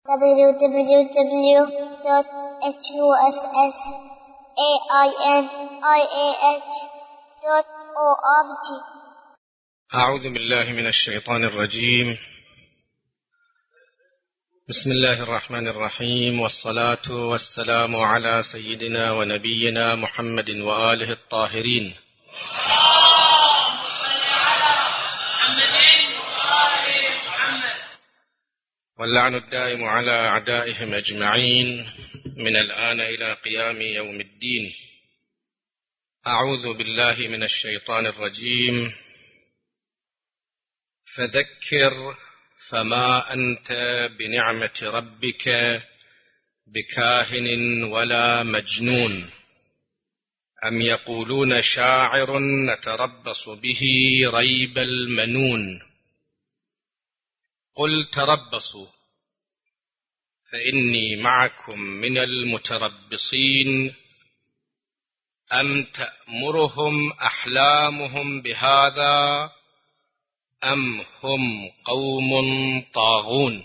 www.husainiah.org. أعوذ بالله من الشيطان الرجيم. بسم الله الرحمن الرحيم، والصلاة والسلام على سيدنا ونبينا محمد وآله الطاهرين. واللعن الدائم على أعدائهم أجمعين من الآن إلى قيام يوم الدين. أعوذ بالله من الشيطان الرجيم. فذكر فما أنت بنعمة ربك بكاهن ولا مجنون، أم يقولون شاعر نتربص به ريب المنون. قل تربصوا فإني معكم من المتربصين، أم تأمرهم أحلامهم بهذا أم هم قوم طاغون.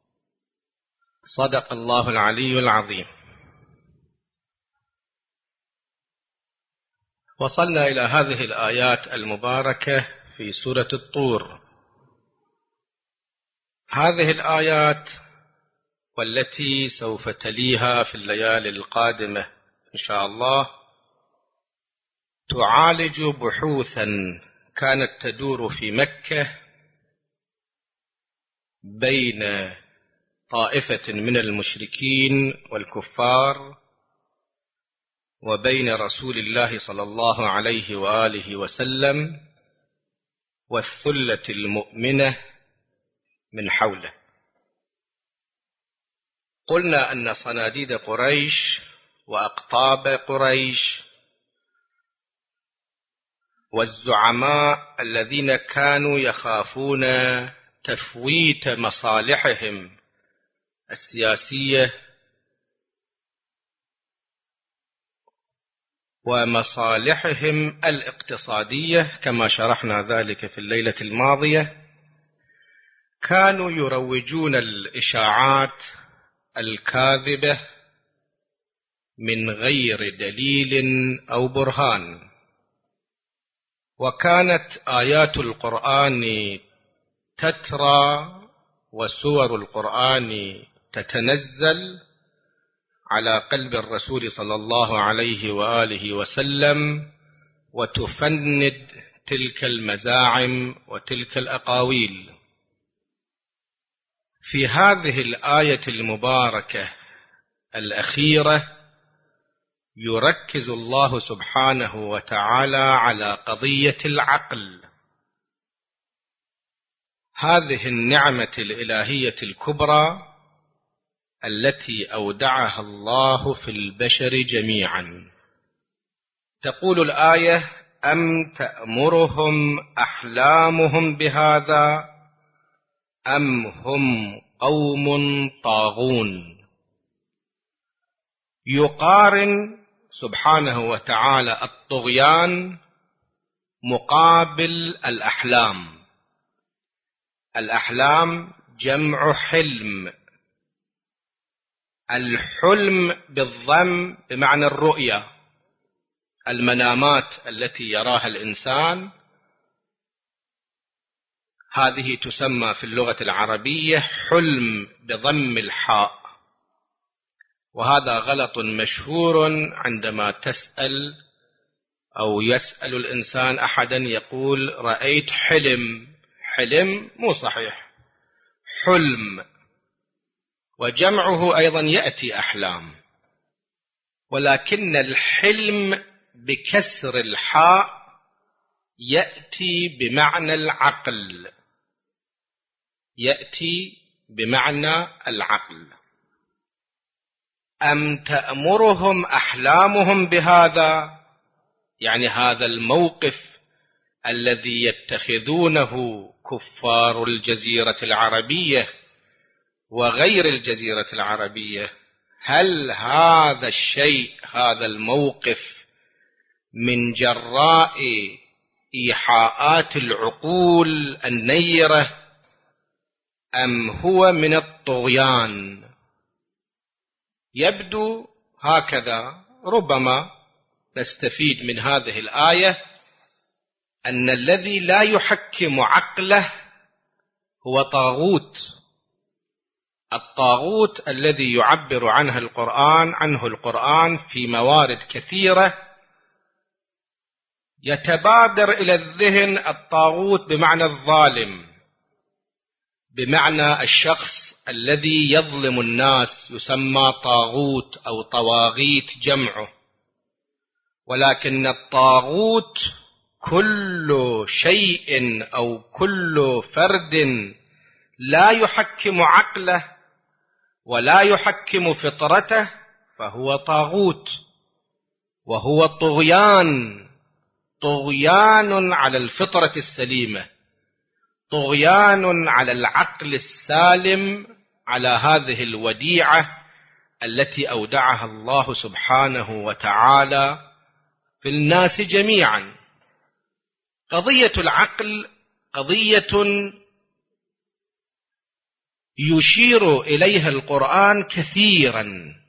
صدق الله العلي العظيم. وصلنا إلى هذه الآيات المباركة في سورة الطور. هذه الآيات والتي سوف تليها في الليالي القادمة إن شاء الله تعالج بحوثا كانت تدور في مكة بين طائفة من المشركين والكفار وبين رسول الله صلى الله عليه وآله وسلم والثلة المؤمنة من حوله. قلنا أن صناديد قريش وأقطاب قريش والزعماء الذين كانوا يخافون تفويت مصالحهم السياسية ومصالحهم الاقتصادية كما شرحنا ذلك في الليلة الماضية، كانوا يروجون الإشاعات الكاذبة من غير دليل أو برهان. وكانت آيات القرآن تترى وسور القرآن تتنزل على قلب الرسول صلى الله عليه وآله وسلم وتفند تلك المزاعم وتلك الأقاويل. في هذه الآية المباركة الأخيرة يركز الله سبحانه وتعالى على قضية العقل، هذه النعمة الإلهية الكبرى التي أودعها الله في البشر جميعا. تقول الآية: أم تأمرهم أحلامهم بهذا أم هم قوم طاغون. يقارن سبحانه وتعالى الطغيان مقابل الأحلام. الأحلام جمع حلم، الحلم بالضم بمعنى الرؤية، المنامات التي يراها الإنسان، هذه تسمى في اللغة العربية حلم بضم الحاء. وهذا غلط مشهور عندما تسأل أو يسأل الإنسان أحدا يقول رأيت حلم. حلم مو صحيح، حلم. وجمعه أيضا يأتي أحلام، ولكن الحلم بكسر الحاء يأتي بمعنى العقل، يأتي بمعنى العقل. أم تأمرهم أحلامهم بهذا، يعني هذا الموقف الذي يتخذونه كفار الجزيرة العربية وغير الجزيرة العربية، هل هذا الشيء، هذا الموقف، من جراء إيحاءات العقول النيرة أم هو من الطغيان يبدو هكذا. ربما نستفيد من هذه الآية أن الذي لا يحكم عقله هو طاغوت. الطاغوت الذي يعبر عنه القرآن في موارد كثيرة، يتبادر إلى الذهن الطاغوت بمعنى الظالم، بمعنى الشخص الذي يظلم الناس يسمى طاغوت أو طواغيت جمعه. ولكن الطاغوت كل شيء أو كل فرد لا يحكم عقله ولا يحكم فطرته فهو طاغوت، وهو طغيان على الفطرة السليمة، طغيان على العقل السالم، على هذه الوديعة التي أودعها الله سبحانه وتعالى في الناس جميعا. قضية العقل قضية يشير إليها القرآن كثيرا.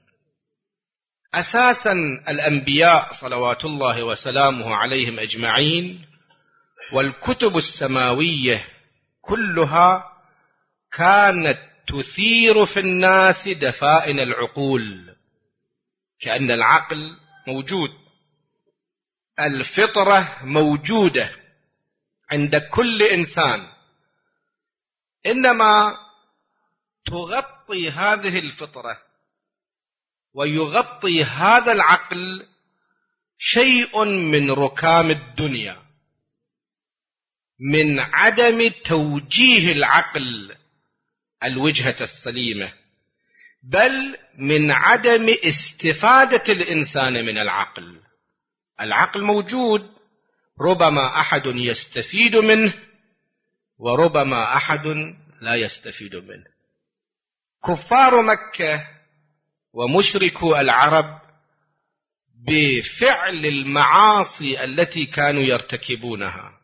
أساسا الأنبياء صلوات الله وسلامه عليهم أجمعين والكتب السماوية كلها كانت تثير في الناس دفائن العقول، كأن العقل موجود، الفطرة موجودة عند كل إنسان، إنما تغطي هذه الفطرة ويغطي هذا العقل شيء من ركام الدنيا، من عدم توجيه العقل الوجهة السليمة، بل من عدم استفادة الإنسان من العقل. العقل موجود، ربما أحد يستفيد منه وربما أحد لا يستفيد منه. كفار مكة ومشركو العرب بفعل المعاصي التي كانوا يرتكبونها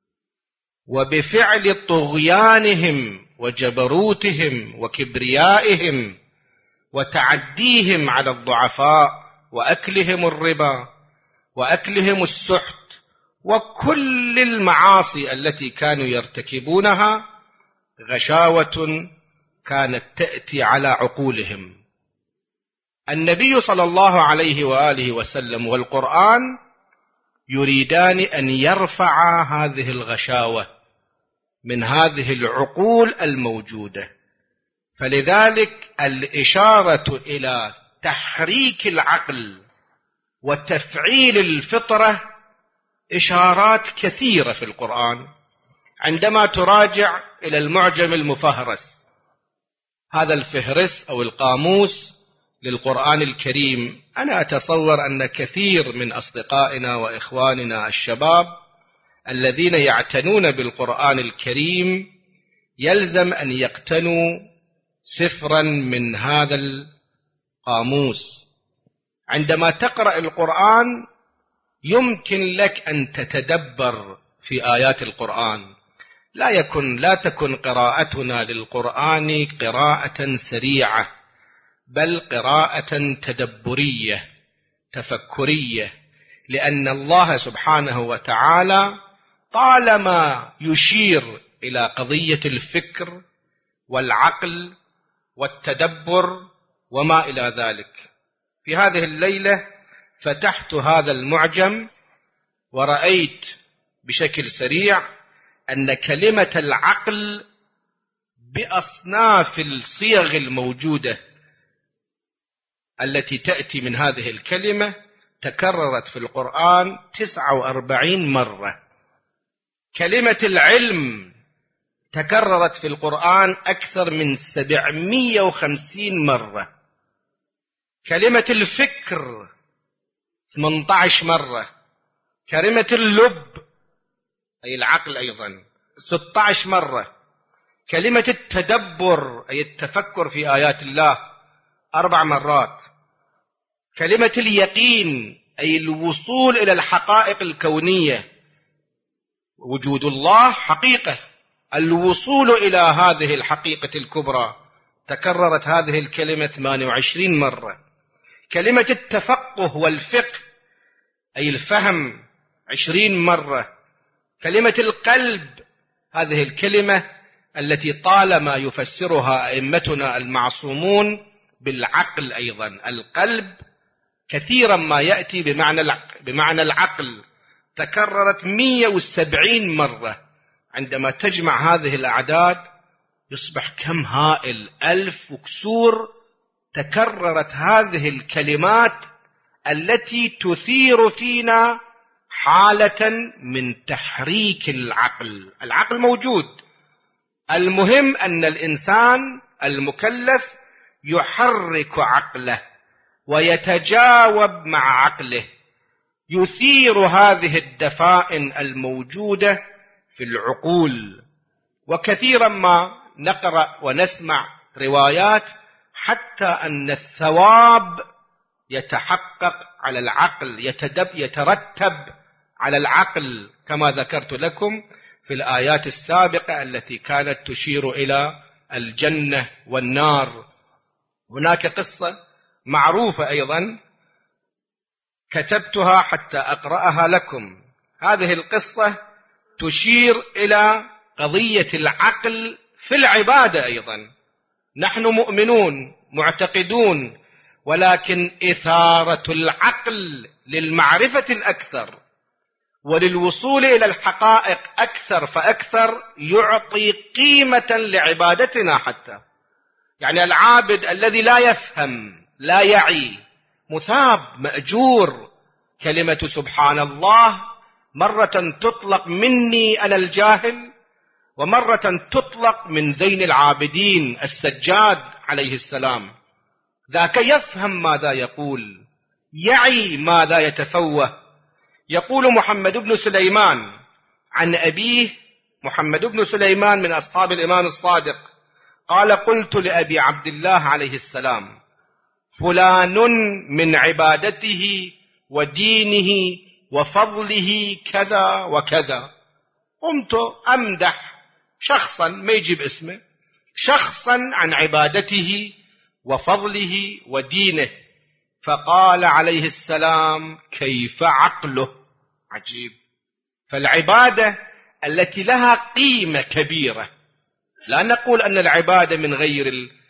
وبفعل طغيانهم وجبروتهم وكبريائهم وتعديهم على الضعفاء وأكلهم الربا وأكلهم السحت وكل المعاصي التي كانوا يرتكبونها، غشاوة كانت تأتي على عقولهم. النبي صلى الله عليه وآله وسلم والقرآن يريدان أن يرفعا هذه الغشاوة من هذه العقول الموجودة، فلذلك الإشارة إلى تحريك العقل وتفعيل الفطرة إشارات كثيرة في القرآن. عندما تراجع إلى المعجم المفهرس، هذا الفهرس أو القاموس للقرآن الكريم، أنا أتصور أن كثير من أصدقائنا وإخواننا الشباب الذين يعتنون بالقرآن الكريم يلزم أن يقتنوا سفرا من هذا القاموس. عندما تقرأ القرآن يمكن لك أن تتدبر في آيات القرآن. لا تكن قراءتنا للقرآن قراءة سريعة، بل قراءة تدبرية تفكرية، لأن الله سبحانه وتعالى طالما يشير إلى قضية الفكر والعقل والتدبر وما إلى ذلك. في هذه الليلة فتحت هذا المعجم ورأيت بشكل سريع أن كلمة العقل بأصناف الصيغ الموجودة التي تأتي من هذه الكلمة تكررت في القرآن 49 مرة. كلمة العلم تكررت في القرآن أكثر من 750 مرة. كلمة الفكر 18 مرة. كلمة اللب أي العقل أيضا 16 مرة. كلمة التدبر أي التفكر في آيات الله 4 مرات. كلمة اليقين أي الوصول إلى الحقائق الكونية، وجود الله حقيقة، الوصول إلى هذه الحقيقة الكبرى، تكررت هذه الكلمة 28 مرة. كلمة التفقه والفقه أي الفهم 20 مرة. كلمة القلب هذه الكلمة التي طالما يفسرها أئمتنا المعصومون بالعقل أيضا. القلب كثيرا ما يأتي بمعنى العقل، تكررت 170 مرة. عندما تجمع هذه الأعداد يصبح كم هائل، 1000 وكسور. تكررت هذه الكلمات التي تثير فينا حالة من تحريك العقل. العقل موجود، المهم أن الإنسان المكلف يحرك عقله ويتجاوب مع عقله، يثير هذه الدفائن الموجودة في العقول. وكثيرا ما نقرأ ونسمع روايات حتى أن الثواب يتحقق على العقل، يترتب على العقل، كما ذكرت لكم في الآيات السابقة التي كانت تشير إلى الجنة والنار. هناك قصة معروفة أيضا كتبتها حتى أقرأها لكم. هذه القصة تشير إلى قضية العقل في العبادة أيضا. نحن مؤمنون معتقدون، ولكن إثارة العقل للمعرفة الأكثر وللوصول إلى الحقائق أكثر فأكثر يعطي قيمة لعبادتنا. حتى يعني العابد الذي لا يفهم لا يعي مثاب مأجور. كلمة سبحان الله مرة تطلق مني أنا الجاهل، ومرة تطلق من زين العابدين السجاد عليه السلام. ذاك يفهم ماذا يقول، يعي ماذا يتفوه. يقول محمد بن سليمان عن أبيه، محمد بن سليمان من أصحاب الإمام الصادق، قال: قلت لأبي عبد الله عليه السلام: فلان من عبادته ودينه وفضله كذا وكذا. قمت أمدح شخصا، ما يجيب اسمه، شخصا عن عبادته وفضله ودينه، فقال عليه السلام: كيف عقله؟ عجيب. فالعبادة التي لها قيمة كبيرة، لا نقول أن العبادة من غير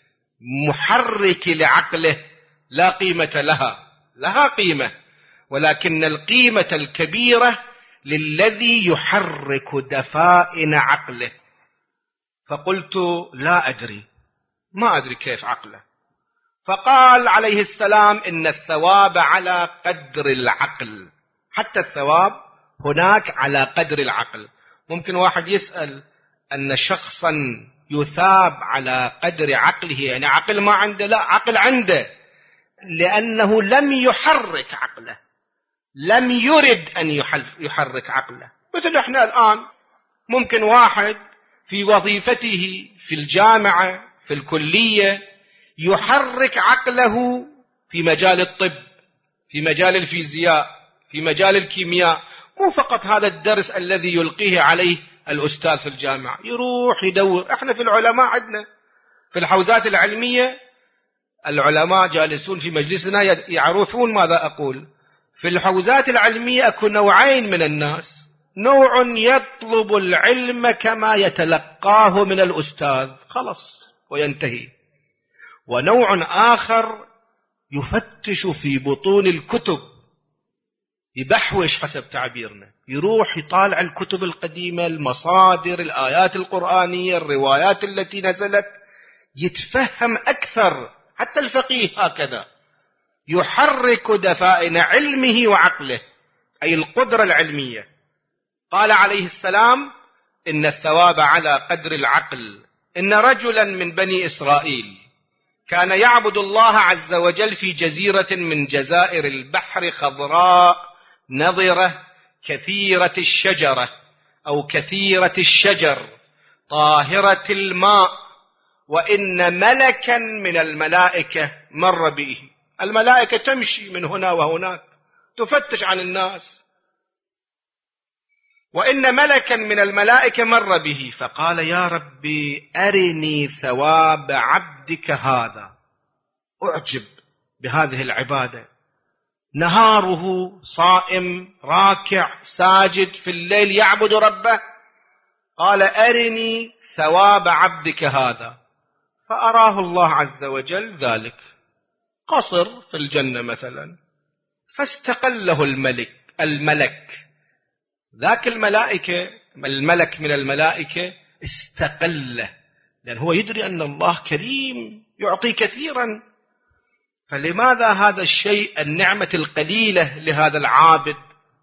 المحرك لعقله لا قيمة لها، لها قيمة، ولكن القيمة الكبيرة للذي يحرك دفائن عقله. فقلت: لا أدري، ما أدري كيف عقله. فقال عليه السلام: إن الثواب على قدر العقل. حتى الثواب هناك على قدر العقل. ممكن واحد يسأل أن شخصا يثاب على قدر عقله، يعني عقل ما عنده؟ لا، عقل عنده، لأنه لم يحرك عقله، لم يرد أن يحرك عقله. مثل إحنا الآن ممكن واحد في وظيفته في الجامعة في الكلية يحرك عقله في مجال الطب، في مجال الفيزياء، في مجال الكيمياء، مو فقط هذا الدرس الذي يلقيه عليه الأستاذ في الجامعة، يروح يدور. احنا في العلماء عندنا في الحوزات العلمية، العلماء جالسون في مجلسنا يعرفون ماذا أقول. في الحوزات العلمية أكو نوعين من الناس: نوع يطلب العلم كما يتلقاه من الأستاذ خلص وينتهي، ونوع آخر يفتش في بطون الكتب، يبحوش حسب تعبيرنا، يروح يطالع الكتب القديمة، المصادر، الآيات القرآنية، الروايات التي نزلت، يتفهم أكثر. حتى الفقيه هكذا يحرك دفائن علمه وعقله، أي القدرة العلمية. قال عليه السلام: إن الثواب على قدر العقل. إن رجلا من بني إسرائيل كان يعبد الله عز وجل في جزيرة من جزائر البحر، خضراء نضرة كثيرة الشجرة أو كثيرة الشجر طاهرة الماء، وإن ملكا من الملائكة مر به. الملائكة تمشي من هنا وهناك تفتش عن الناس، وإن ملكا من الملائكة مر به فقال: يا ربي أرني ثواب عبدك هذا. أعجب بهذه العبادة، نهاره صائم راكع ساجد، في الليل يعبد ربه. قال أرني ثواب عبدك هذا، فأراه الله عز وجل ذلك قصر في الجنة مثلا، فاستقله الملك ذاك الملك من الملائكة استقله، لأن هو يدري أن الله كريم يعطي كثيرا، فلماذا هذا الشيء النعمة القليلة لهذا العابد؟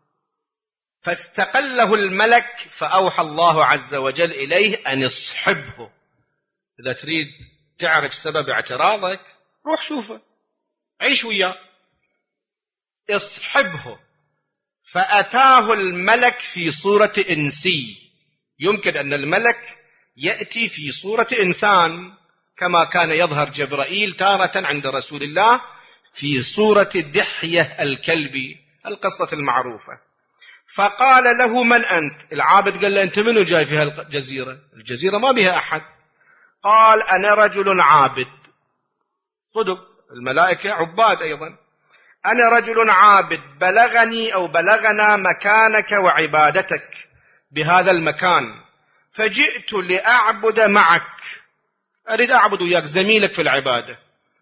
فاستقله الملك، فأوحى الله عز وجل إليه أن اصحبه. إذا تريد تعرف سبب اعتراضك روح شوفه، عيش وياه، اصحبه. فأتاه الملك في صورة إنسي، يمكن أن الملك يأتي في صورة إنسان كما كان يظهر جبرائيل تارة عند رسول الله في صورة دحية الكلبي، القصة المعروفة. فقال له من أنت؟ العابد قال له أنت منو جاي في هالجزيرة؟ الجزيرة ما بها أحد. قال أنا رجل عابد. صدق، الملائكة عباد أيضا. أنا رجل عابد، بلغني أو بلغنا مكانك وعبادتك بهذا المكان، فجئت لأعبد معك، أريد أعبد وياك زميلك في العبادة.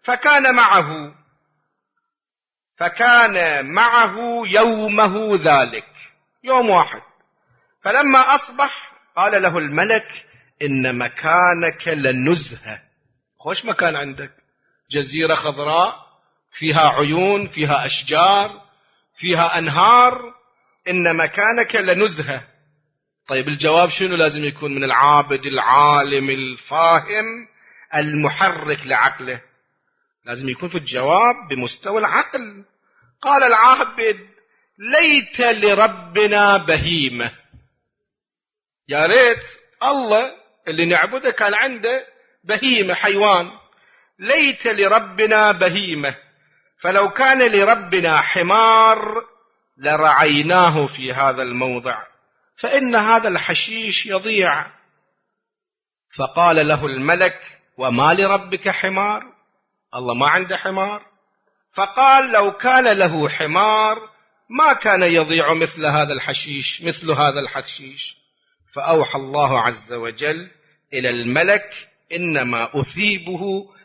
فكان معه يومه ذلك، يوم واحد. فلما أصبح قال له الملك إن مكانك لنزهة، خوش مكان عندك، جزيرة خضراء فيها عيون، فيها أشجار، فيها أنهار، إن مكانك لنزهة. طيب الجواب شنو لازم يكون من العابد العالم الفاهم المحرك لعقله؟ لازم يكون في الجواب بمستوى العقل. قال العابد ليت لربنا بهيمة، يا ريت الله اللي نعبده كان عنده بهيمة، حيوان. ليت لربنا بهيمة، فلو كان لربنا حمار لرعيناه في هذا الموضع، فإن هذا الحشيش يضيع. فقال له الملك وما لربك حمار؟ الله ما عنده حمار. فقال لو كان له حمار ما كان يضيع مثل هذا الحشيش. فأوحى الله عز وجل إلى الملك إنما أثيبه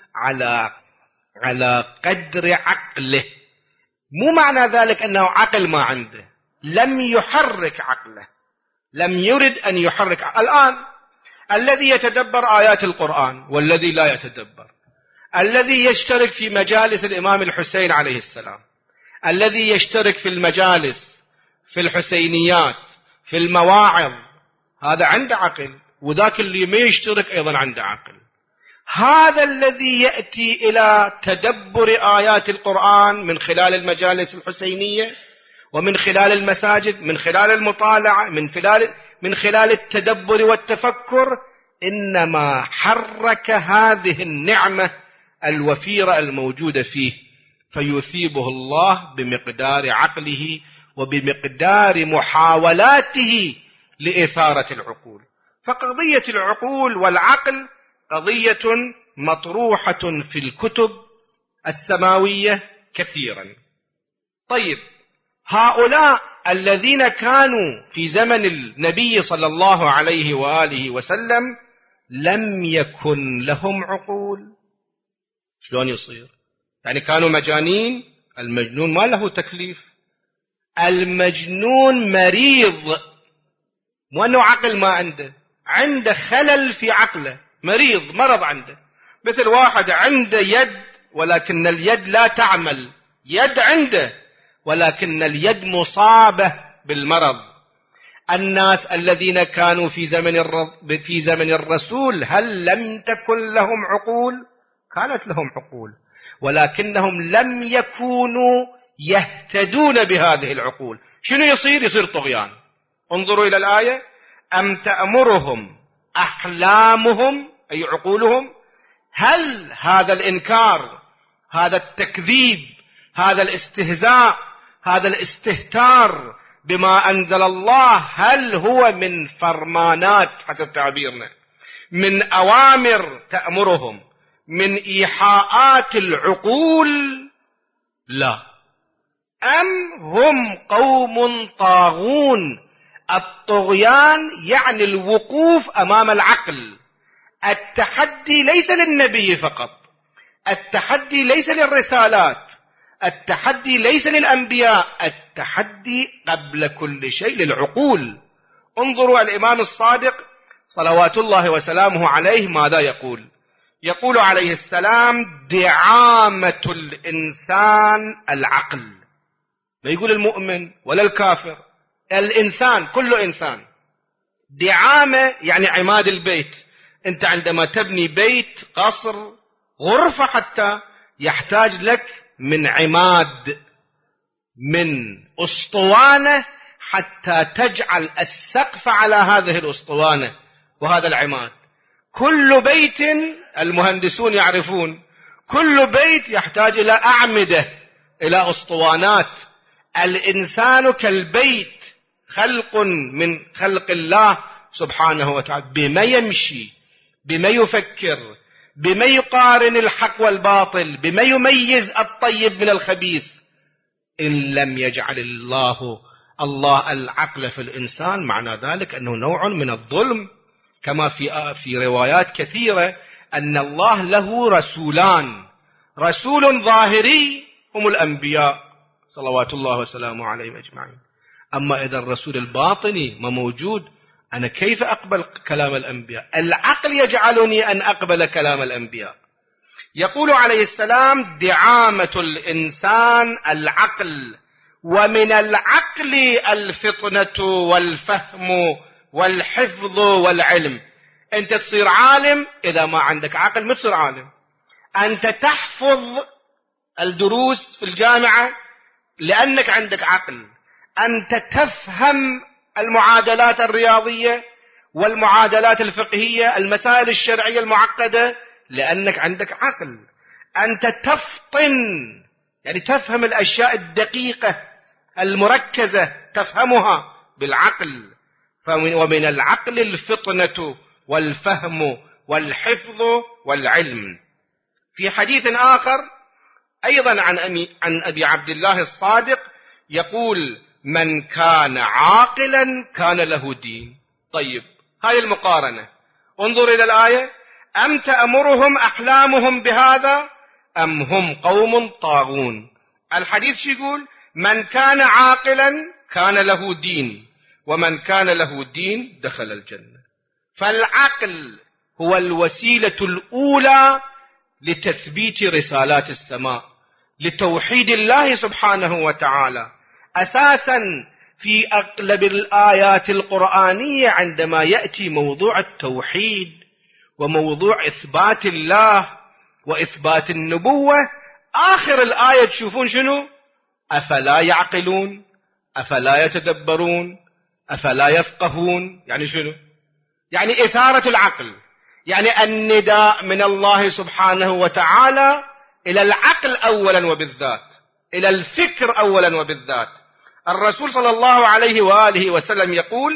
على قدر عقله. مو معنى ذلك أنه عقل ما عنده، لم يحرك عقله، لم يرد أن يحرك. الآن الذي يتدبر آيات القرآن والذي لا يتدبر، الذي يشترك في مجالس الإمام الحسين عليه السلام، الذي يشترك في المجالس في الحسينيات في المواعظ، هذا عنده عقل، وذاك اللي ما يشترك أيضا عنده عقل. هذا الذي يأتي إلى تدبر آيات القرآن من خلال المجالس الحسينية ومن خلال المساجد، من خلال المطالعة، من خلال التدبر والتفكر، إنما حرك هذه النعمة الوفيرة الموجودة فيه، فيثيبه الله بمقدار عقله وبمقدار محاولاته لإثارة العقول. فقضية العقول والعقل قضية مطروحة في الكتب السماوية كثيرا. طيب، هؤلاء الذين كانوا في زمن النبي صلى الله عليه وآله وسلم لم يكن لهم عقول. شلون يصير؟ يعني كانوا مجانين؟ المجنون ما له تكليف، المجنون مريض، مو أنه عقل ما عنده خلل في عقله، مرض عنده. مثل واحد عنده يد ولكن اليد لا تعمل، يد عنده ولكن اليد مصابة بالمرض. الناس الذين كانوا في زمن الرسول هل لم تكن لهم عقول؟ كانت لهم عقول، ولكنهم لم يكونوا يهتدون بهذه العقول. شنو يصير طغيان. انظروا إلى الآية: أم تأمرهم أحلامهم، أي عقولهم. هل هذا الإنكار، هذا التكذيب، هذا الاستهزاء، هذا الاستهتار بما أنزل الله، هل هو من فرمانات حسب تعبيرنا، من أوامر تأمرهم، من إيحاءات العقول، لا، أم هم قوم طاغون. الطغيان يعني الوقوف أمام العقل. التحدي ليس للنبي فقط، التحدي ليس للرسالات، التحدي ليس للأنبياء، التحدي قبل كل شيء للعقول. انظروا الإمام الصادق صلوات الله وسلامه عليه ماذا يقول. يقول عليه السلام: دعامة الإنسان العقل. لا يقول المؤمن ولا الكافر، الإنسان، كل إنسان. دعامة يعني عماد البيت. أنت عندما تبني بيت، قصر، غرفة حتى، يحتاج لك من عماد، من أسطوانة، حتى تجعل السقف على هذه الأسطوانة وهذا العماد. كل بيت، المهندسون يعرفون، كل بيت يحتاج إلى أعمدة، إلى أسطوانات. الإنسان كالبيت، خلق من خلق الله سبحانه وتعالى. بما يمشي، بما يفكر، بما يقارن الحق والباطل، بما يميز الطيب من الخبيث. إن لم يجعل الله العقل في الإنسان، معنى ذلك أنه نوع من الظلم. كما في روايات كثيرة أن الله له رسولان: رسول ظاهري هم الأنبياء صلوات الله وسلامه عليهم أجمعين. أما إذا الرسول الباطني ما موجود، أنا كيف أقبل كلام الأنبياء؟ العقل يجعلني أن أقبل كلام الأنبياء. يقول عليه السلام: دعامة الإنسان العقل، ومن العقل الفطنة والفهم والحفظ والعلم. أنت تصير عالم، إذا ما عندك عقل ما تصير عالم. أنت تحفظ الدروس في الجامعة لأنك عندك عقل. أنت تفهم المعادلات الرياضية والمعادلات الفقهية، المسائل الشرعية المعقدة، لأنك عندك عقل. أنت تفطن، يعني تفهم الأشياء الدقيقة المركزة، تفهمها بالعقل. ومن العقل الفطنة والفهم والحفظ والعلم. في حديث آخر أيضا عن أبي عبد الله الصادق يقول: من كان عاقلا كان له دين. طيب، هاي المقارنة. انظر إلى الآية: أم تأمرهم أحلامهم بهذا أم هم قوم طاغون. الحديث شو يقول؟ من كان عاقلا كان له دين، ومن كان له دين دخل الجنة. فالعقل هو الوسيلة الأولى لتثبيت رسالات السماء، لتوحيد الله سبحانه وتعالى. أساسا في أغلب الآيات القرآنية عندما يأتي موضوع التوحيد وموضوع إثبات الله وإثبات النبوة، آخر الآية تشوفون شنو؟ أفلا يعقلون، أفلا يتدبرون، أفلا يفقهون. يعني شنو؟ يعني إثارة العقل، يعني النداء من الله سبحانه وتعالى إلى العقل أولا وبالذات، إلى الفكر أولا وبالذات. الرسول صلى الله عليه وآله وسلم يقول: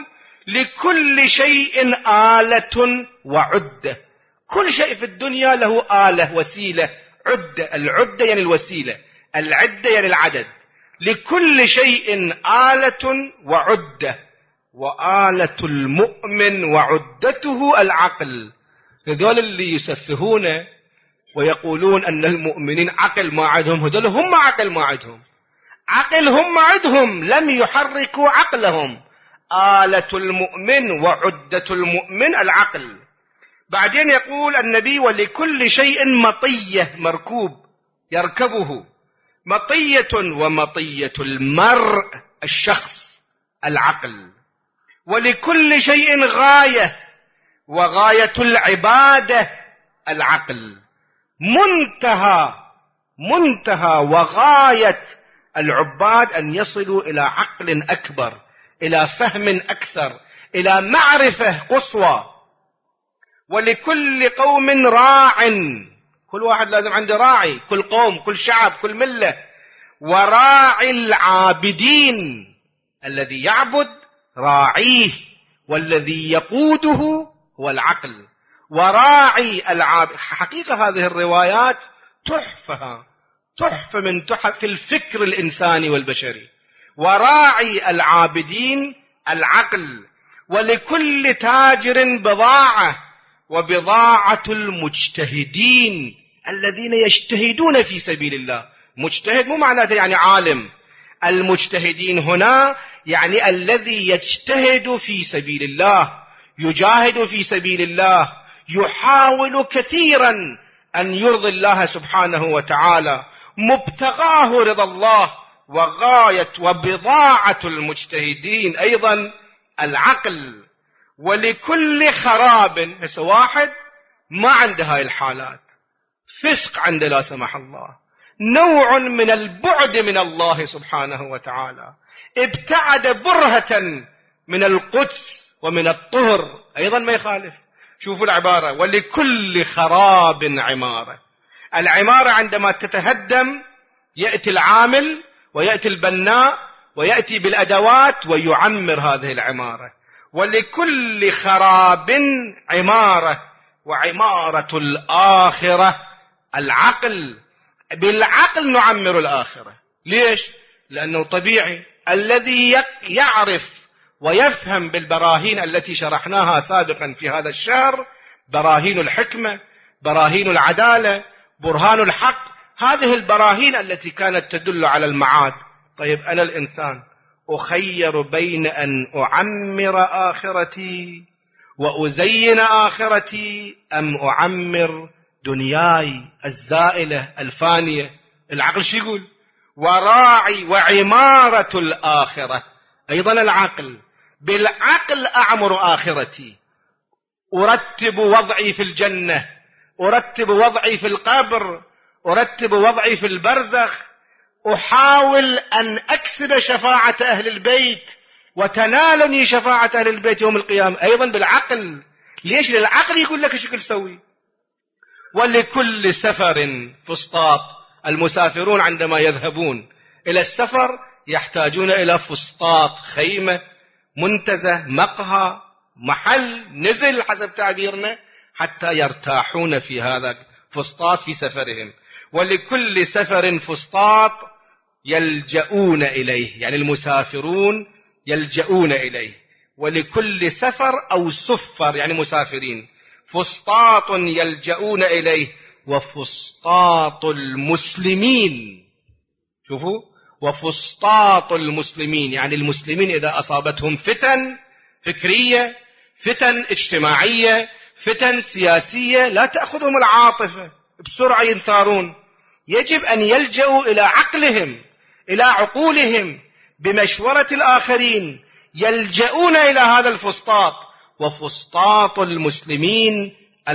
لكل شيء آلة وعدة. كل شيء في الدنيا له آلة، وسيلة، عدة. العدة يعني الوسيلة، العدة يعني العدد. لكل شيء آلة وعدة، وآلة المؤمن وعدته العقل. هذول اللي يسفهون ويقولون أن المؤمنين عقل ما عندهم، هذول هم عقل ما عندهم. عقل هم عندهم، لم يحركوا عقلهم. آلة المؤمن وعدة المؤمن العقل. بعدين يقول النبي: ولكل شيء مطية، مركوب يركبه. مطية، ومطية المرء الشخص العقل. ولكل شيء غاية، وغاية العبادة العقل. منتهى وغاية العباد أن يصلوا إلى عقل أكبر، إلى فهم أكثر، إلى معرفة قصوى. ولكل قوم راع، كل واحد لازم عنده راعي، كل قوم، كل شعب، كل ملة. وراعي العابدين، الذي يعبد راعيه، والذي يقوده هو العقل. وراعي العابد. حقيقة هذه الروايات تحفة من تحف الفكر الإنساني والبشري. وراعي العابدين العقل، ولكل تاجر بضاعة، وبضاعة المجتهدين الذين يجتهدون في سبيل الله. مجتهد مو معناته يعني عالم، المجتهدين هنا يعني الذي يجتهد في سبيل الله، يجاهد في سبيل الله، يحاول كثيرا أن يرضي الله سبحانه وتعالى، مبتغاه رضا الله. وغاية وبضاعة المجتهدين أيضا العقل. ولكل خراب، هسه واحد ما عنده هاي الحالات، فسق عنده لا سمح الله، نوع من البعد من الله سبحانه وتعالى، ابتعد برهة من القدس ومن الطهر، أيضا ما يخالف. شوفوا العبارة: ولكل خراب عمارة. العمارة عندما تتهدم يأتي العامل ويأتي البناء ويأتي بالأدوات ويعمر هذه العمارة. ولكل خراب عمارة، وعمارة الآخرة العقل. بالعقل نعمر الآخرة. ليش؟ لأنه طبيعي الذي يعرف ويفهم بالبراهين التي شرحناها سابقا في هذا الشهر، براهين الحكمة، براهين العدالة، برهان الحق، هذه البراهين التي كانت تدل على المعاد. طيب أنا الإنسان أخير بين أن أعمر آخرتي وأزين آخرتي أم أعمر دنياي الزائلة الفانية. العقل شو يقول؟ وراعي وعمارة الآخرة أيضا العقل. بالعقل أعمر آخرتي، أرتب وضعي في الجنة، أرتب وضعي في القبر، أرتب وضعي في البرزخ، أحاول أن أكسب شفاعة أهل البيت وتنالني شفاعة أهل البيت يوم القيامة، أيضا بالعقل. ليش؟ للعقل يقول لك شكل سوي. ولكل سفر فسطاط. المسافرون عندما يذهبون إلى السفر يحتاجون إلى فسطاط، خيمة، منتزه، مقهى، محل نزل حسب تعبيرنا، حتى يرتاحون في هذا فسطاط في سفرهم. ولكل سفر فسطاط يلجؤون إليه، يعني المسافرون يلجؤون إليه. ولكل سفر أو سفر يعني مسافرين، فسطاط يلجؤون إليه. وفسطاط المسلمين، شوفوا، وفسطاط المسلمين يعني المسلمين إذا أصابتهم فتن فكرية، فتن اجتماعية، فتن سياسية، لا تأخذهم العاطفة، بسرعة ينثارون. يجب أن يلجأوا إلى عقلهم، إلى عقولهم، بمشورة الآخرين، يلجؤون إلى هذا الفسطاط. وفسطاط المسلمين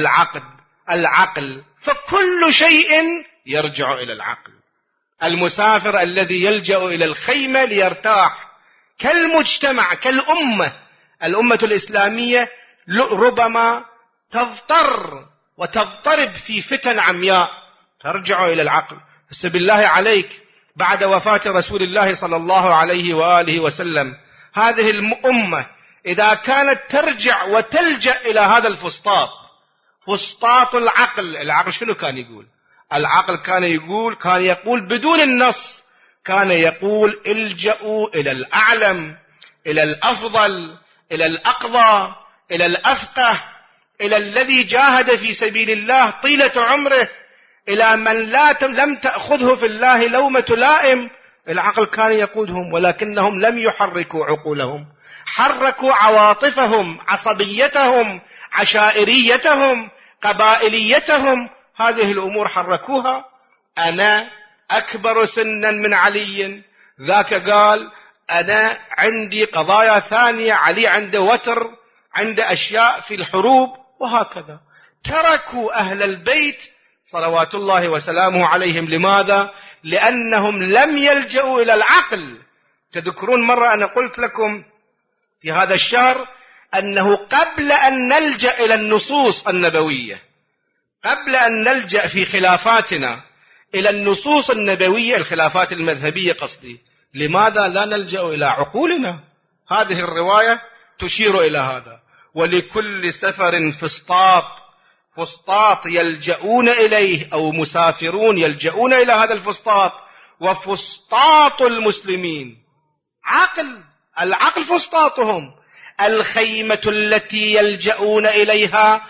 العقل. فكل شيء يرجع إلى العقل. المسافر الذي يلجأ إلى الخيمة ليرتاح، كالمجتمع، كالأمة. الأمة الإسلامية ربما تضطر وتضطرب في فتن عمياء، ترجع إلى العقل. بس بالله عليك، بعد وفاة رسول الله صلى الله عليه وآله وسلم، هذه الأمة إذا كانت ترجع وتلجأ إلى هذا الفسطاط، فسطاط العقل. العقل شنو كان يقول؟ العقل كان يقول بدون النص، كان يقول الجأوا إلى الأعلم، إلى الأفضل، إلى الأقضى، إلى الأفقه، إلى الذي جاهد في سبيل الله طيلة عمره، إلى من لم تأخذه في الله لومة لائم. العقل كان يقودهم، ولكنهم لم يحركوا عقولهم، حركوا عواطفهم، عصبيتهم، عشائريتهم، قبائليتهم. هذه الأمور حركوها. أنا أكبر سنا من علي، ذاك قال أنا عندي قضايا ثانية، علي عنده وتر، عنده أشياء في الحروب، وهكذا. تركوا أهل البيت صلوات الله وسلامه عليهم. لماذا؟ لأنهم لم يلجأوا إلى العقل. تذكرون مرة أنا قلت لكم في هذا الشهر أنه قبل أن نلجأ إلى النصوص النبوية، قبل أن نلجأ في خلافاتنا إلى النصوص النبوية، الخلافات المذهبية قصدي، لماذا لا نلجأ إلى عقولنا؟ هذه الرواية تشير إلى هذا. ولكل سفر فسطاط، فسطاط يلجؤون إليه أو مسافرون يلجؤون إلى هذا الفسطاط، وفسطاط المسلمين العقل فسطاطهم، الخيمة التي يلجؤون إليها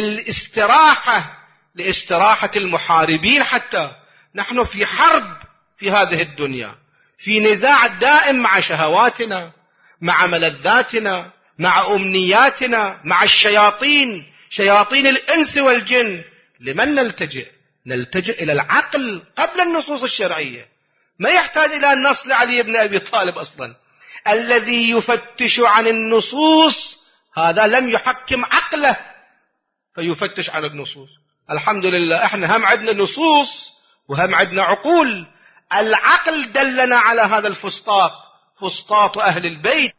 لاستراحة المحاربين. حتى نحن في حرب في هذه الدنيا، في نزاع دائم مع شهواتنا، مع ملذاتنا، مع أمنياتنا، مع الشياطين، شياطين الإنس والجن. لمن نلتجئ؟ نلتجئ إلى العقل قبل النصوص الشرعية. ما يحتاج إلى النص لعلي بن أبي طالب أصلا. الذي يفتش عن النصوص هذا لم يحكم عقله فيفتش عن النصوص. الحمد لله احنا هم عندنا نصوص وهم عندنا عقول. العقل دلنا على هذا الفسطاط، فسطاط أهل البيت.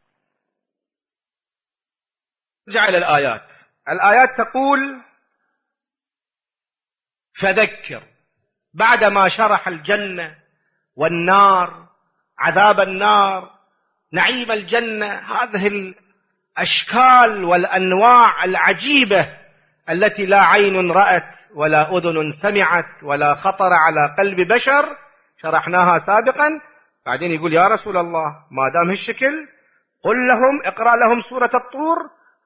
نرجع إلى الآيات تقول فذكر، بعدما شرح الجنة والنار، عذاب النار، نعيم الجنة، هذه الأشكال والأنواع العجيبة التي لا عين رأت ولا أذن سمعت ولا خطر على قلب بشر، شرحناها سابقا. بعدين يقول يا رسول الله ما دام هالشكل قل لهم، اقرأ لهم سورة الطور،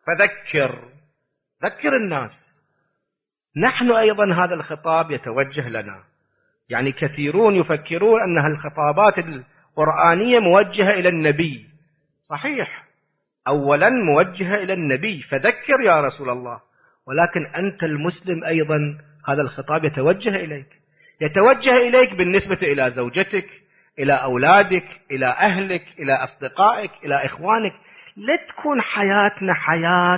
ذكر الناس. نحن أيضا هذا الخطاب يتوجه لنا. يعني كثيرون يفكرون أنها الخطابات القرآنية موجهة إلى النبي، صحيح، أولا موجهة إلى النبي، فذكر يا رسول الله، ولكن أنت المسلم أيضا هذا الخطاب يتوجه إليك بالنسبة إلى زوجتك، إلى أولادك، إلى أهلك، إلى أصدقائك، إلى إخوانك. لا تكون حياتنا حياة،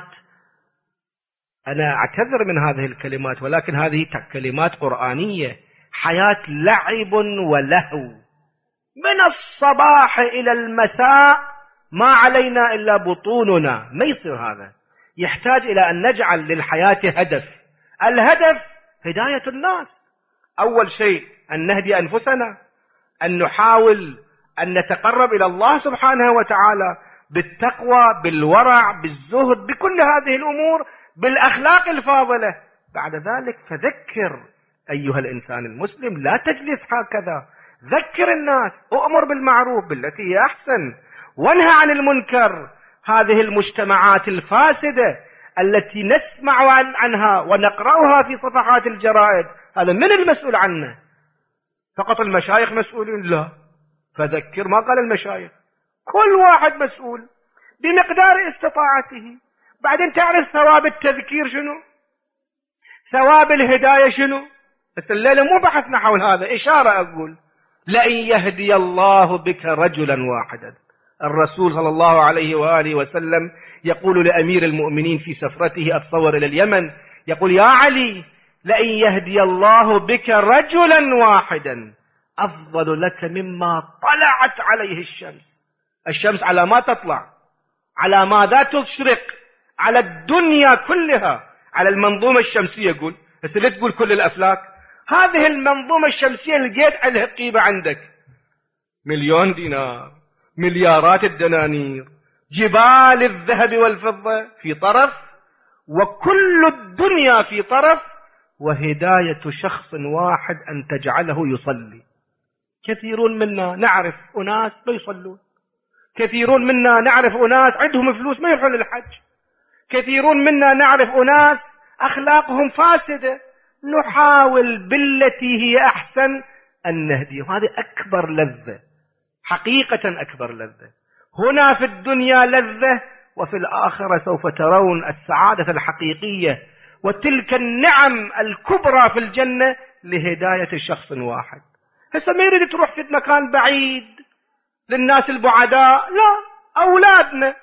أنا أعتذر من هذه الكلمات ولكن هذه كلمات قرآنية، حياة لعب ولهو من الصباح إلى المساء، ما علينا إلا بطوننا. ما يصير هذا. يحتاج إلى أن نجعل للحياة هدف. الهدف هداية الناس. أول شيء أن نهدي أنفسنا، أن نحاول أن نتقرب إلى الله سبحانه وتعالى بالتقوى، بالورع، بالزهد، بكل هذه الأمور، بالأخلاق الفاضلة. بعد ذلك فذكر أيها الإنسان المسلم، لا تجلس هكذا، ذكر الناس، أؤمر بالمعروف بالتي هي أحسن، وانهى عن المنكر. هذه المجتمعات الفاسدة التي نسمع عنها ونقرأها في صفحات الجرائد، هذا من المسؤول عنه؟ فقط المشايخ مسؤولين؟ لا، فذكر ما قال المشايخ، كل واحد مسؤول بمقدار استطاعته. بعدين تعرف ثواب التذكير شنو، ثواب الهداية شنو. بس الليلة مو بحثنا حول هذا، إشارة أقول لئن يهدي الله بك رجلا واحدا. الرسول صلى الله عليه وآله وسلم يقول لأمير المؤمنين في سفرته أتصور إلى اليمن، يقول يا علي لئن يهدي الله بك رجلا واحدا أفضل لك مما طلعت عليه الشمس. الشمس على ما تطلع، على ماذا تشرق، على الدنيا كلها، على المنظومة الشمسية. قول بس لا تقول كل الأفلاك، هذه المنظومة الشمسية لقيت عليها قيمة عندك 1,000,000 دينار، مليارات الدنانير، جبال الذهب والفضة في طرف، وكل الدنيا في طرف، وهداية شخص واحد أن تجعله يصلي. كثيرون منا نعرف أناس ما يصلون، كثيرون منا نعرف أناس عندهم فلوس ما يروحون للحج، كثيرون منا نعرف أناس أخلاقهم فاسدة. نحاول بالتي هي أحسن أن نهديهم. هذه أكبر لذة، حقيقة أكبر لذة. هنا في الدنيا لذة، وفي الآخرة سوف ترون السعادة الحقيقية وتلك النعم الكبرى في الجنة لهداية شخص واحد. هسه ما يريد تروح في مكان بعيد للناس البعداء، لا، أولادنا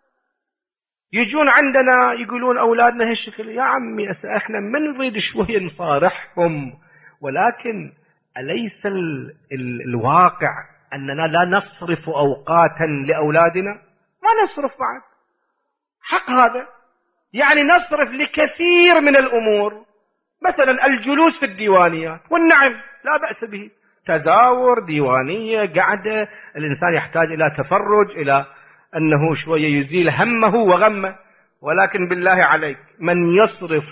يجون عندنا يقولون أولادنا هالشكل. يا عمي احنا ما نريد شوية نصارحهم، ولكن أليس الواقع أننا لا نصرف أوقاتا لأولادنا؟ ما نصرف بعد حق هذا. يعني نصرف لكثير من الأمور، مثلا الجلوس في الديوانيات، والنعم لا بأس به، تزاور ديوانية، قعدة، الإنسان يحتاج إلى تفرج، إلى أنه شوية يزيل همه وغمه. ولكن بالله عليك من يصرف في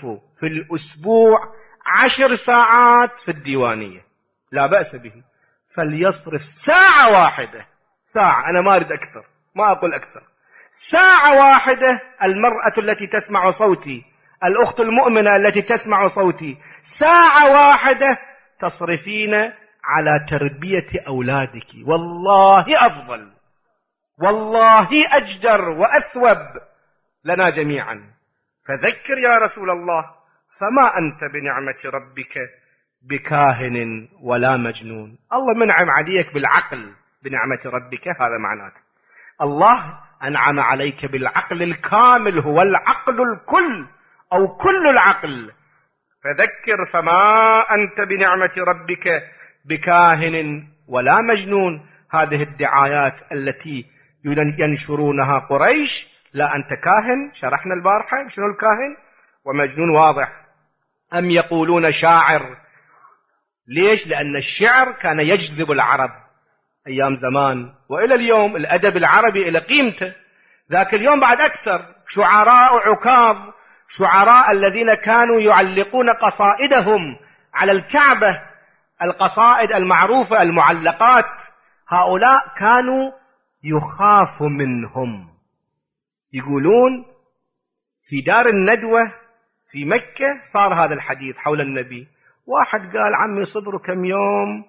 في الأسبوع 10 ساعات في الديوانية لا بأس به، فليصرف ساعة واحدة، ساعة، أنا ما أريد أكثر، ما أقول أكثر، ساعة واحدة. المرأة التي تسمع صوتي، الأخت المؤمنة التي تسمع صوتي، ساعة واحدة تصرفين على تربية أولادك، والله أفضل، والله أجدر وأثوب لنا جميعا. فذكر يا رسول الله، فما أنت بنعمة ربك بكاهن ولا مجنون. الله منعم عليك بالعقل بنعمة ربك، هذا معناته الله أنعم عليك بالعقل الكامل، هو العقل الكل أو كل العقل. فذكر فما أنت بنعمة ربك بكاهن ولا مجنون. هذه الدعايات التي ينشرونها قريش، لا أنت كاهن، شرحنا البارحة شنو الكاهن، ومجنون واضح. أم يقولون شاعر، ليش؟ لأن الشعر كان يجذب العرب أيام زمان، وإلى اليوم الأدب العربي إلى قيمته. ذاك اليوم بعد أكثر شعراء عكاظ، شعراء الذين كانوا يعلقون قصائدهم على الكعبة، القصائد المعروفة المعلقات، هؤلاء كانوا يخاف منهم. يقولون في دار الندوة في مكة صار هذا الحديث حول النبي، واحد قال عمي صبروا كم يوم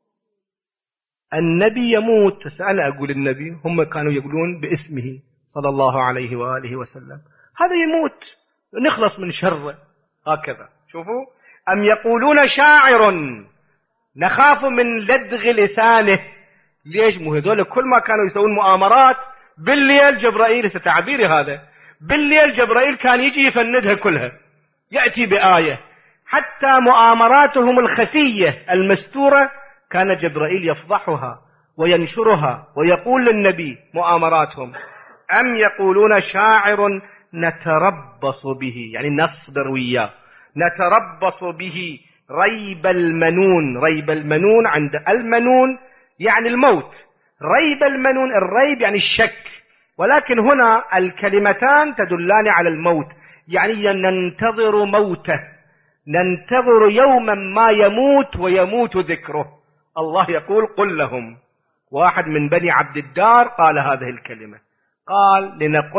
النبي يموت. بس أنا أقول النبي، هم كانوا يقولون باسمه صلى الله عليه وآله وسلم، هذا يموت نخلص من شره. هكذا شوفوا، أم يقولون شاعر، نخاف من لدغ لسانه. ليش؟ مو هذول كل ما كانوا يسوون مؤامرات بالليل، جبرائيل تعبيري هذا، بالليل جبرائيل كان يجي يفندها كلها، يأتي بآية. حتى مؤامراتهم الخفية المستورة كان جبرائيل يفضحها وينشرها ويقول للنبي مؤامراتهم. أم يقولون شاعر نتربص به، يعني نصبر وياه، نتربص به ريب المنون. ريب المنون عند المنون يعني الموت، ريب المنون، الريب يعني الشك، ولكن هنا الكلمتان تدلان على الموت، يعني ننتظر موته، ننتظر يوما ما يموت ويموت ذكره. الله يقول قل لهم. واحد من بني عبد الدار قال هذه الكلمة، قال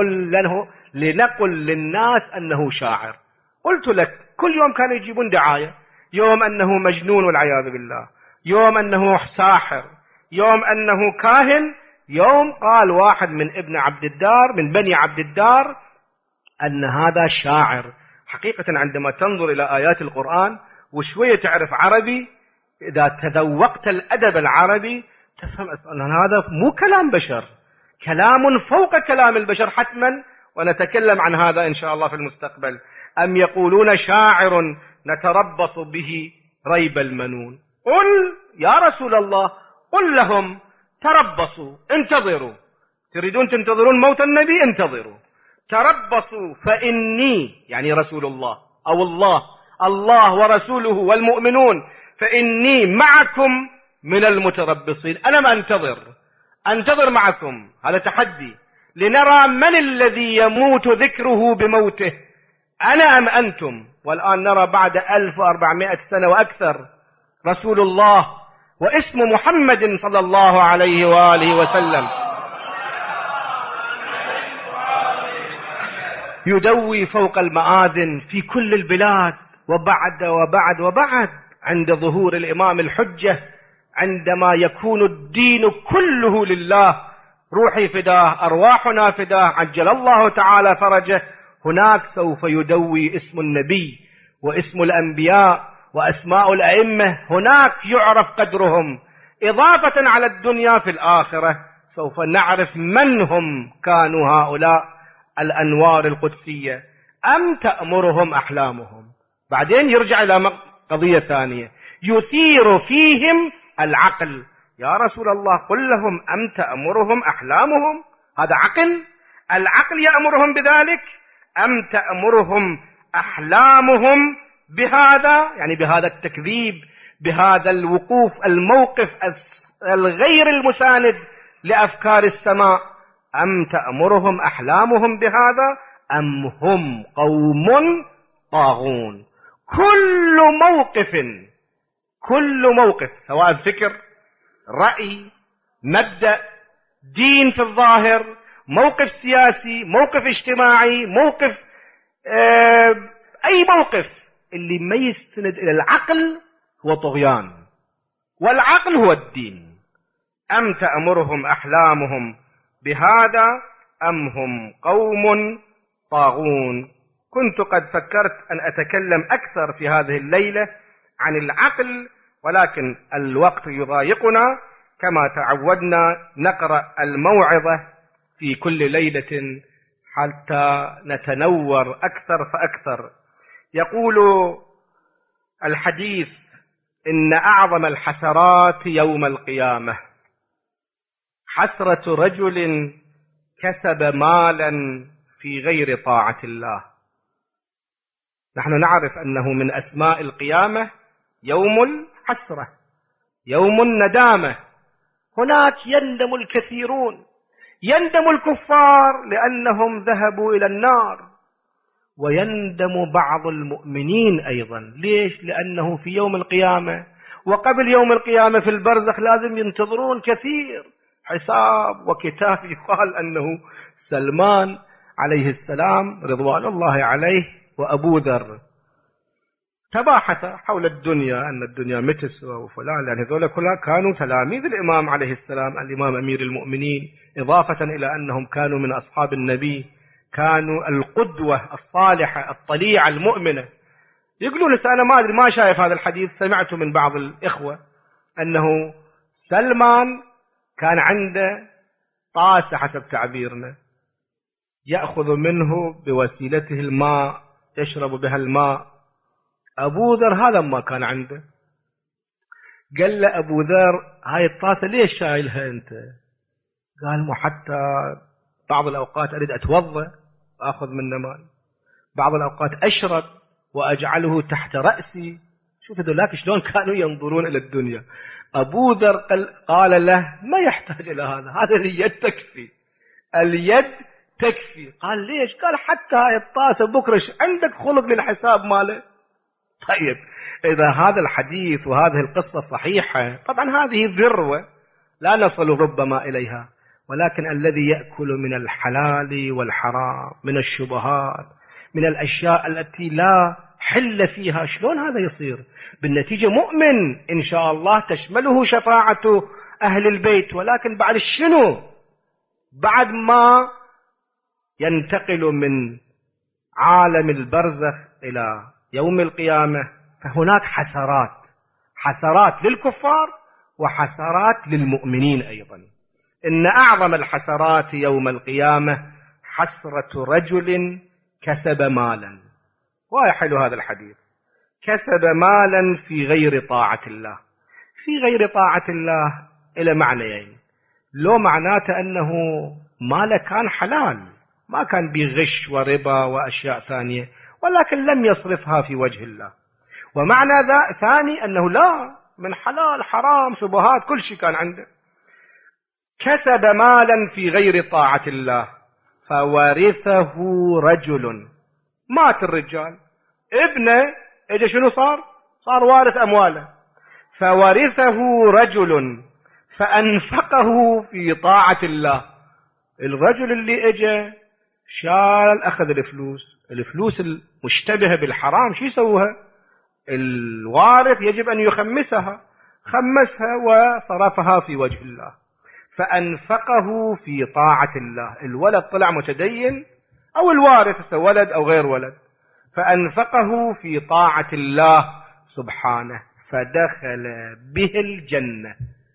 لنقل للناس أنه شاعر. قلت لك كل يوم كانوا يجيبون دعاية، يوم أنه مجنون والعياذ بالله، يوم أنه ساحر، يوم أنه كاهن، يوم قال واحد من ابن عبد الدار من بني عبد الدار أن هذا شاعر. حقيقة عندما تنظر إلى آيات القرآن وشوية تعرف عربي، إذا تذوقت الأدب العربي تفهم أن هذا مو كلام بشر، كلام فوق كلام البشر حتما، ونتكلم عن هذا إن شاء الله في المستقبل. أم يقولون شاعر نتربص به ريب المنون. قل يا رسول الله، قل لهم تربصوا، انتظروا، تريدون تنتظرون موت النبي، انتظروا، تربصوا فإني، يعني رسول الله أو الله ورسوله والمؤمنون، فإني معكم من المتربصين. أنا ما أنتظر معكم، هذا تحدي لنرى من الذي يموت ذكره بموته، أنا أم أنتم. والآن نرى بعد 1400 سنة وأكثر رسول الله واسم محمد صلى الله عليه وآله وسلم يدوي فوق المآذن في كل البلاد، وبعد عند ظهور الإمام الحجة، عندما يكون الدين كله لله، روحي فداه، أرواحنا فداه، عجل الله تعالى فرجه، هناك سوف يدوي اسم النبي واسم الأنبياء وأسماء الأئمة، هناك يعرف قدرهم، إضافة على الدنيا في الآخرة سوف نعرف من هم كانوا هؤلاء الأنوار القدسية. أم تأمرهم أحلامهم. بعدين يرجع إلى قضية ثانية، يثير فيهم العقل. يا رسول الله قل لهم أم تأمرهم أحلامهم، هذا عقل، العقل يأمرهم بذلك، أم تأمرهم أحلامهم بهذا، يعني بهذا التكذيب، بهذا الوقوف، الموقف الغير المساند لأفكار السماء. أم تأمرهم أحلامهم بهذا أم هم قوم طاغون. كل موقف سواء فكر، رأي، مبدأ، دين في الظاهر، موقف سياسي، موقف اجتماعي، موقف أي موقف اللي ما يستند إلى العقل هو طغيان، والعقل هو الدين. أم تأمرهم أحلامهم بهذا أم هم قوم طاغون. كنت قد فكرت أن أتكلم أكثر في هذه الليلة عن العقل، ولكن الوقت يضايقنا. كما تعودنا نقرأ الموعظة في كل ليلة حتى نتنور أكثر فأكثر. يقول الحديث: إن أعظم الحسرات يوم القيامة حسرة رجل كسب مالا في غير طاعة الله. نحن نعرف أنه من أسماء القيامة يوم الحسرة، يوم الندامة. هناك يندم الكثيرون، يندم الكفار لأنهم ذهبوا إلى النار، ويندم بعض المؤمنين أيضا. ليش؟ لأنه في يوم القيامة وقبل يوم القيامة في البرزخ لازم ينتظرون كثير حساب وكتاب. يقال أنه سلمان عليه السلام رضوان الله عليه وأبو ذر تباحث حول الدنيا، أن الدنيا متس وفلان، لأن هذول كلها كانوا تلاميذ الإمام عليه السلام، الإمام أمير المؤمنين، إضافة إلى أنهم كانوا من أصحاب النبي، كانوا القدوة الصالحة الطليعة المؤمنة. يقولون أنا ما أدري، ما شايف هذا الحديث، سمعت من بعض الإخوة أنه سلمان كان عنده طاسة حسب تعبيرنا يأخذ منه بوسيلته الماء، يشرب بها الماء. أبو ذر هذا ما كان عنده. قال له أبو ذر: هاي الطاسة ليش شايلها أنت؟ قال: حتى بعض الأوقات أريد أتوضأ وأخذ منه ماء، بعض الأوقات أشرب وأجعله تحت رأسي. شوف ذولاك شلون كانوا ينظرون إلى الدنيا. أبو ذر قال له: ما يحتاج إلى هذا اليد تكفي، اليد تكفي. قال: ليش؟ قال: حتى هاي الطاسة بكرة عندك خلق للحساب ماله. طيب، إذا هذا الحديث وهذه القصة صحيحة، طبعا هذه ذروة لا نصل ربما إليها، ولكن الذي يأكل من الحلال والحرام، من الشبهات، من الأشياء التي لا حل فيها، شلون هذا يصير؟ بالنتيجة مؤمن إن شاء الله تشمله شفاعة أهل البيت، ولكن بعد شنو؟ بعد ما ينتقل من عالم البرزخ إلى يوم القيامة فهناك حسرات للكفار وحسرات للمؤمنين أيضا. إن أعظم الحسرات يوم القيامة حسرة رجل كسب مالا. ويحل هذا الحديث: كسب مالا في غير طاعة الله. في غير طاعة الله إلى معنيين: لو معناته أنه ماله كان حلال، ما كان بغش وربا وأشياء ثانية، ولكن لم يصرفها في وجه الله. ومعنى ثاني أنه لا، من حلال حرام شبهات كل شيء كان عنده. كسب مالا في غير طاعة الله فورثه رجل. مات الرجال، ابنه اجى شنو صار وارث أمواله. فورثه رجل فأنفقه في طاعة الله. الرجل اللي اجى أخذ الفلوس المشتبهة بالحرام، شو يسوها؟ الوارث يجب أن يخمسها، خمسها وصرفها في وجه الله. فأنفقه في طاعة الله. الولد طلع متدين، أو الوارث ولد أو غير ولد، فأنفقه في طاعة الله سبحانه، فدخل به الجنة.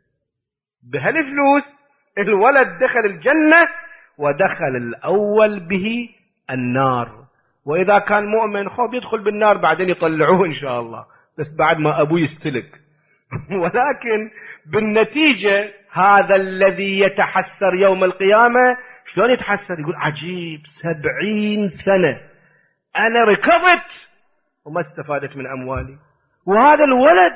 بهالفلوس الولد دخل الجنة، ودخل الأول به النار. وإذا كان مؤمن يدخل بالنار بعدين يطلعوه إن شاء الله، بس بعد ما أبوه يستلك. ولكن بالنتيجة هذا الذي يتحسر يوم القيامة شلون يتحسر؟ يقول: عجيب، 70 سنة أنا ركضت وما استفادت من أموالي، وهذا الولد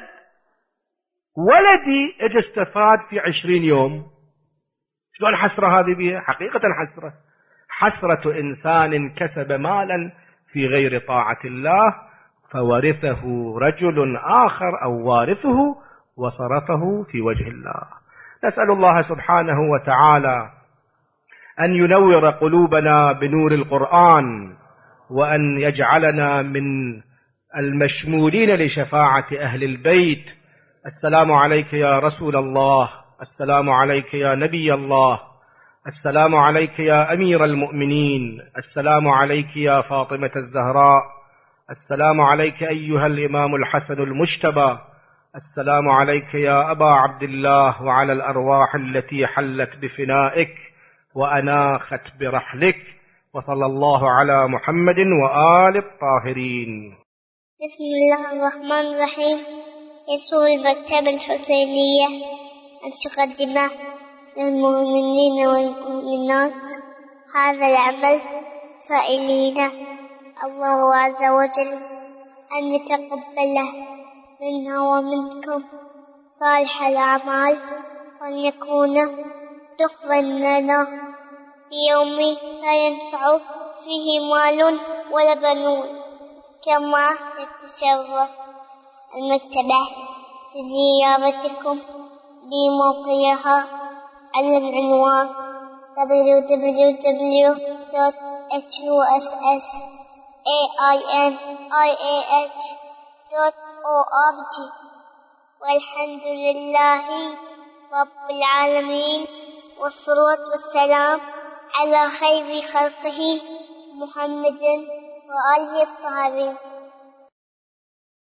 ولدي اجى استفاد في 20 يوم. شلون حسرة هذه بها؟ حقيقة حسرة إنسان كسب مالا في غير طاعة الله فورثه رجل آخر أو وارثه وصرفه في وجه الله. نسأل الله سبحانه وتعالى أن ينور قلوبنا بنور القرآن، وأن يجعلنا من المشمولين لشفاعة أهل البيت. السلام عليك يا رسول الله، السلام عليك يا نبي الله، السلام عليك يا أمير المؤمنين، السلام عليك يا فاطمة الزهراء، السلام عليك أيها الإمام الحسن المجتبى، السلام عليك يا أبا عبد الله، وعلى الأرواح التي حلت بفنائك وأناخت برحلك، وصلى الله على محمد وآل الطاهرين. بسم الله الرحمن الرحيم. يسر المكتبة الحسينية أن تقدم للمؤمنين والمؤمنات هذا العمل، سائلين الله عز وجل أن يتقبله منا ومنكم صالح الأعمال، وأن يكون دخلا لنا في يوم لا ينفع فيه مال ولا بنون. كما يتشرف المكتبة بزيارتكم بموقعها على العنوان www.husainiah.org. والحمد لله رب العالمين، والصلاة والسلام على خير خلقه محمد وآله الطاهرين.